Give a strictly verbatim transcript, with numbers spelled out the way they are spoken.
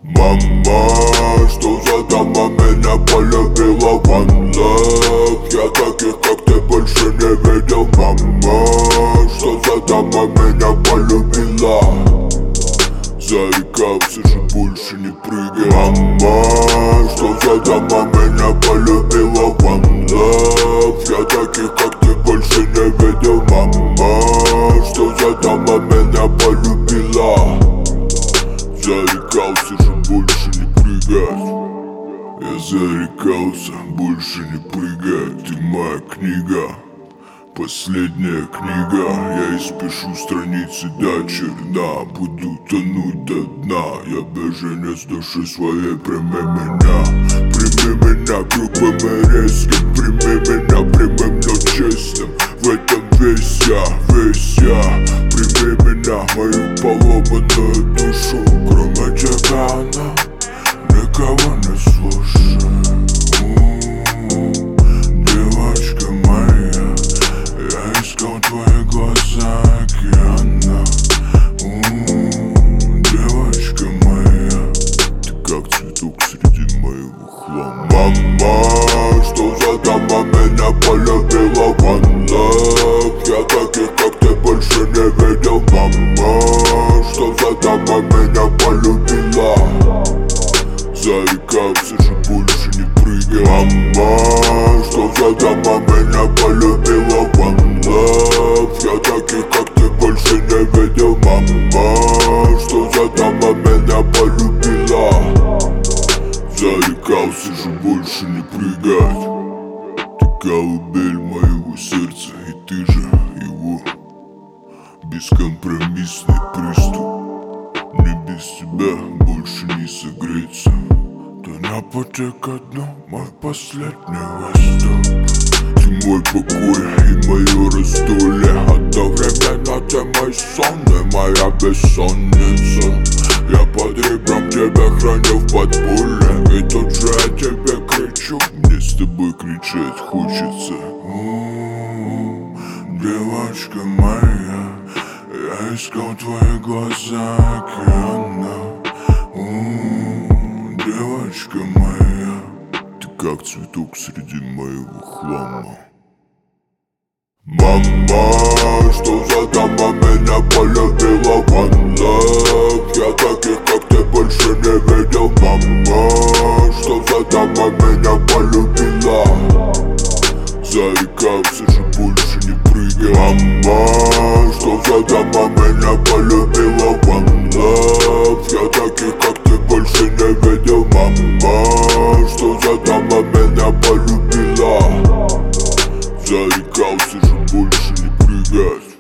Мама, что за дама меня полюбила? One love, я таких как ты больше не видел. Мама, что за дама меня полюбила? Зарекался же больше не прыгай. Мама, что за дама меня полюбила? One love, я таких как ты больше не видел. Мама, что за дама меня полюбила? Зарекался же больше не прыгать. Я зарекался больше не прыгать. Ты моя книга, последняя книга. Я испишу страницы до черна. Буду тонуть до дна. Я беженец души своей. Прими меня, прими меня грубым и резким. Прими меня прямым, но честным. В этом весь я, весь я. Прими меня, мою поломанную душу. Кроме тебя она никого не слушает. Девочка моя, я искал твои глаза океана. Девочка моя, ты как цветок среди моего хлама. Мама, что за дама меня полюбила? One love, я таких как ты больше не видел. Мама, что за дама меня полюбила? Зарекался же больше не прыгай. Мама, что за дама меня полюбила? One love, я таких как ты больше не видел. Мама, что за дама меня полюбила? Зарекался же больше не прыгать. Ты колыбель моего сердца, и ты же его. Бескомпромиссный приступ. Мне без тебя больше не согреться. Ты на пути ко дну, мой последний восток. Ты мой покой и мое раздолье. Одновременно ты мой сон и моя бессонница. Я под ребром тебя храню в подполье. И тут же я тебе кричу. Мне с тобой кричать хочется. У-у-у, девочка моя, я искал твои глаза океана. У-у-у, девочка моя, ты как цветок среди моего хлама. Мама, что за дама меня полюбила? One love, я таких как ты больше не видел. Мама, что за дама меня полюбила? Зарекался же больше не прыгай. Мама, что за дама меня полюбила? One love, я таких как ты больше не видел. Мама, что за дама меня полюбила? Зарекался же больше не прыгать.